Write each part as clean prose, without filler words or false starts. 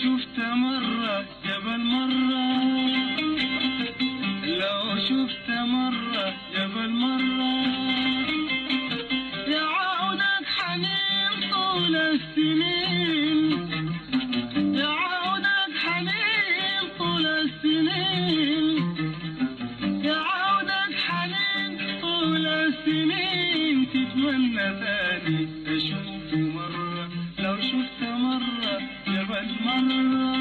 شفت مرة جبل مرة، لو شفت مرة جبل مرة، يعودك حنين طول السنين، يعودك حنين طول السنين، يعودك حنين طول السنين، تتمنى ثاني تشوفه مرة، لو شفت مرة جبل مرة.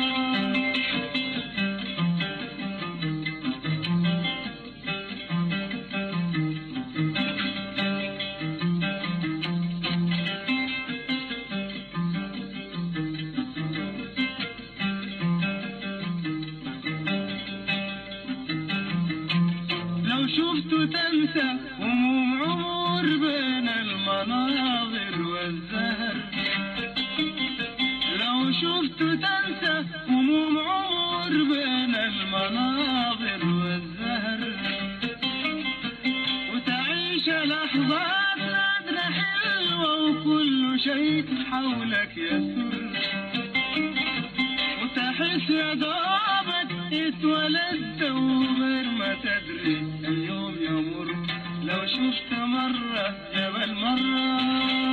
لو شفته تنسى هموم عمر بين المناظر والزهر، لو شفته تنسى هموم عمر بين المناظر والزهر، وتعيش لحظات نادرة حلوة وكل شيء حولك يسر، وتحس يا دوبك اتولدت وغير ما تدري اليوم يمر، لو شفت مرة جبل مرة.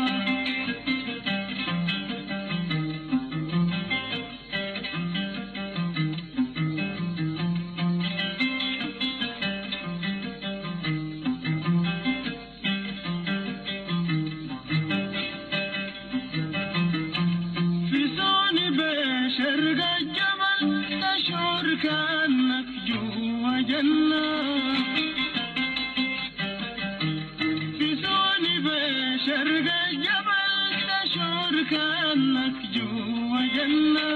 شرق الجبل تشعر كأنك جوا جنة، في ثوني بشرق الجبل تشعر كأنك جوا جنة،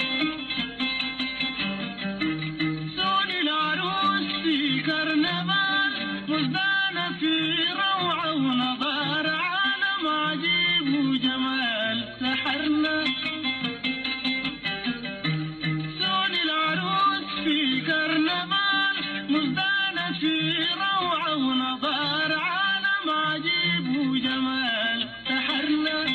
ثوني العروس في كرنفال فستانة في روعة ونظار عالم عجيب وجمال سحرنا، في كرنفال مزدانة في روعة ونظار عالم عجيب وجمال سحرنا،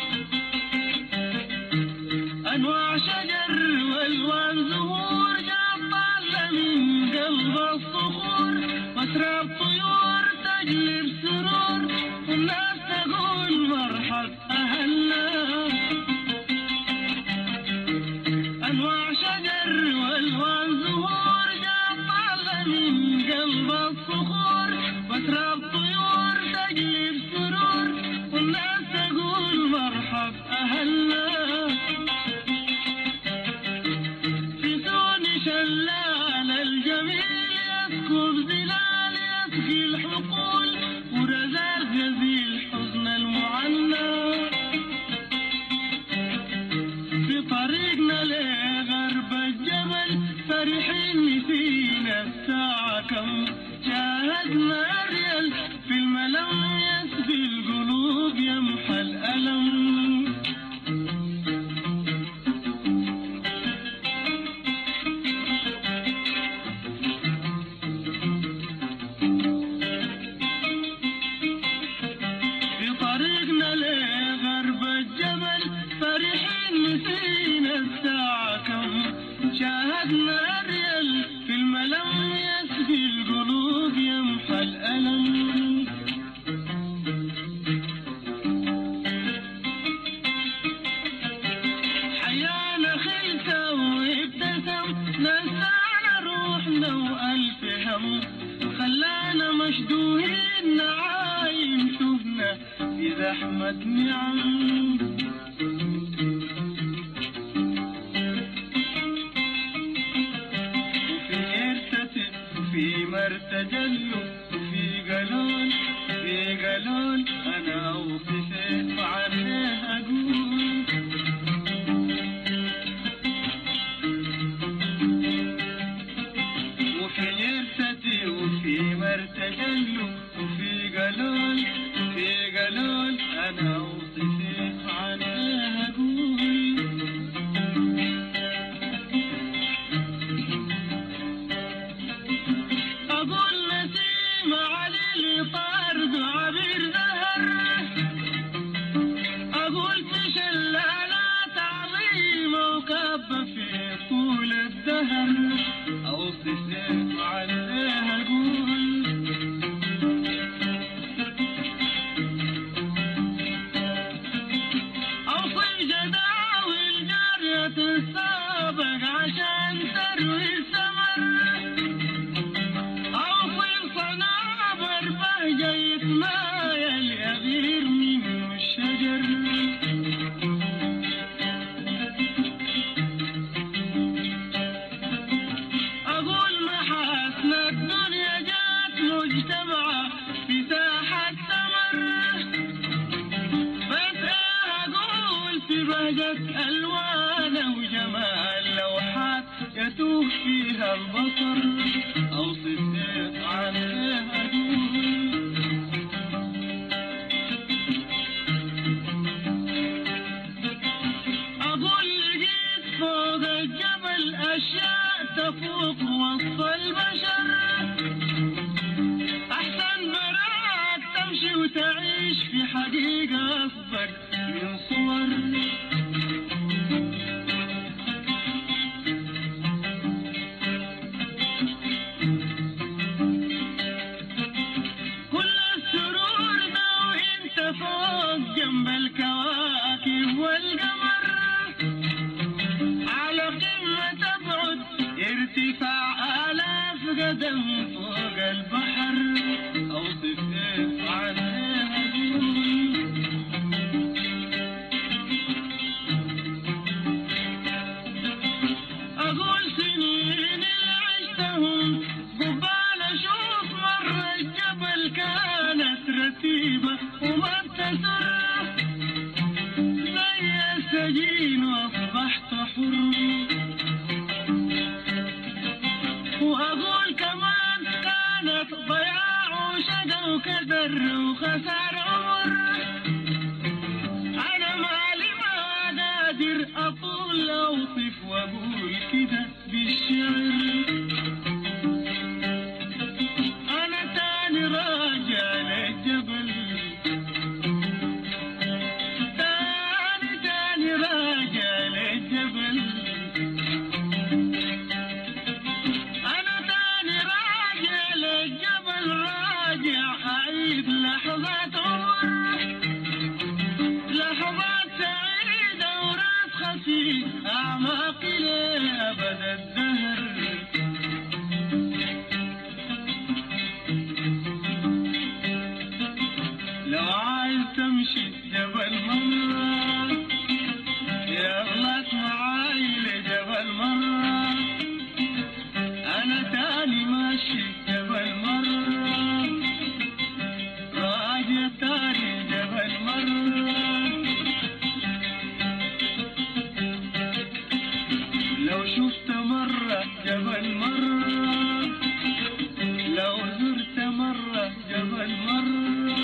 أنواع شجر والوان زهور جاب طالة من قلب الصخور، وأتراب طيور تجلب سرور والناس تقول مرحب أهلنا، أنواع شجر والوان زهور جاب طالة من قلب الصخور، وأتراب طيور تجلب سرور والناس تقول مرحب أهلنا، في ثوني شلال الجميل يسكب زلال يسقي الحقول، ورزاز يزيل حزن المعنى، في طريقنا لغرب الجبل فرحين نسينا الساعة كم، شاهدنا ريال في الملم يسبي القلوب يمحى الألم، في طريقنا لغرب الجبل فرحين نسينا الساعة كم، شاهدنا الريال في الملم يسقي القلوب يمحى الألم، حيانا خلته وابتسم نسانا روحنا وألف هم، خلانا مشدوهين نعايم شفنا في زحمة نعم، في مرتجل وفي قالون، في قالون أنا أوصفه وعنه أقول، وفي يرتتي وفي مرتجل وفي قالون، في قالون أنا أوصفه وعنه أقول، أقول نسيم علي طارد عبير زهر، أقول في شلالات عظيمة وكبة باب البهجة يتمايل يغير منه الشجر. أقول محاسن الدنيا جات مجتمعة في ساحة ثمر، بس أقول في بهجة ألوان وجمال لوحات يتوه فيها البصر. أوصف كيف عنها أقول لقيت فوق الجبل أشياء تفوق وصف البشر، أحسن براءة تمشي وتعيش في حقيقة أصدق من صور. كل السرور ده وانت فوق جنب الكواكب والقمر، على قمة تبعد ارتفاع آلاف قدم فوق البحر. أوصف كيف عنها أقول سنين اللي عشتهم قبال أشوف مرة الجبل كانت رتيبة وما بتسر، زي السجين وأصبحت حر. وأقول كمان كانت ضياع وشقى وكدر وخسار عمر. أنا مالي ما قادر أطول أوصف وأقول كده بالشعر. أنا تاني راجع للجبل، تاني راجع للجبل. أنا تاني راجع للجبل، راجع أعيد لحظات عمر، لحظات سعيدة ورافقة في أعماقي لأبد الدهر. لو عايز تمشي جبل مرة يغلط معاي لجبل مرة، أنا تاني ماشي جبل مرة، راجع تاني جبل مرة. لو شفت مرة جبل مرة، لو زرت مرة جبل مرة،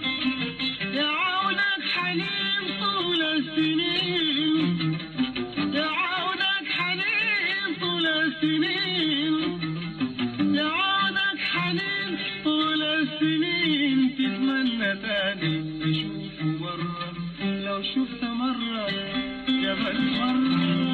يعودك حنين طول السنين، يعودك حنين طول السنين، يعودك حنين طول السنين. تتمنى تاني تشوفه مرة لو شفت مرة جبل مرة.